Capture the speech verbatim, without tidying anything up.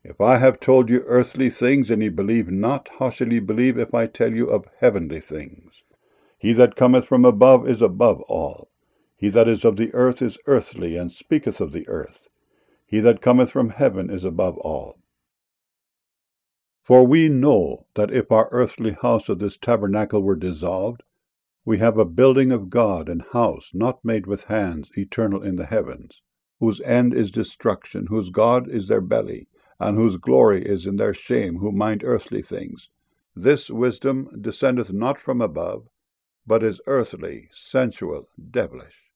If I have told you earthly things, and ye believe not, how shall ye believe if I tell you of heavenly things? He that cometh from above is above all. He that is of the earth is earthly, and speaketh of the earth. He that cometh from heaven is above all. For we know that if our earthly house of this tabernacle were dissolved, we have a building of God, an house not made with hands, eternal in the heavens, whose end is destruction, whose God is their belly, and whose glory is in their shame, who mind earthly things. This wisdom descendeth not from above, but is earthly, sensual, devilish.